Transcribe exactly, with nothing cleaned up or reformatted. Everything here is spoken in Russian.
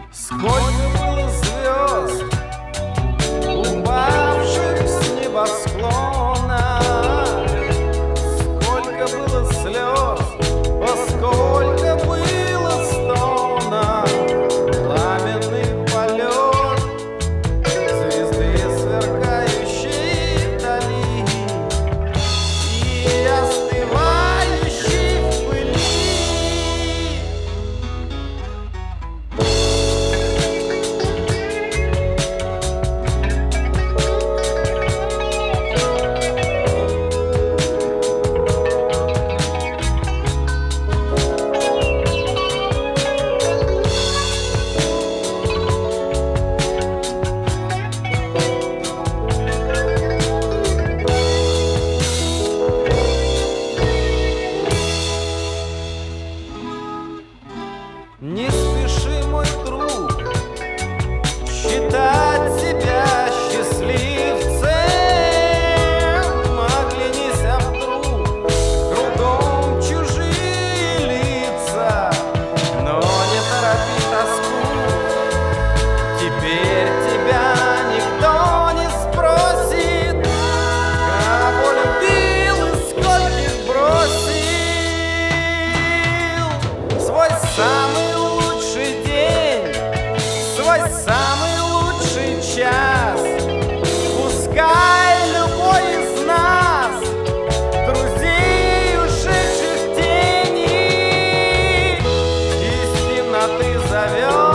Сколько было звезд, упавших с небосклона, сколько было слез, поскольку было стонов, пламенный полет звезды, сверкающей вдали, и остывающей в пыли. Не спеши, мой друг, считать себя счастливцем. Оглянись, а вдруг кругом чужие лица, но не торопи тоску. Теперь тебя никто не спросит, кого любил и скольких бросил. Свой самый свой самый лучший час пускай любой из нас, друзей, ушедших в тени, из темноты зовет.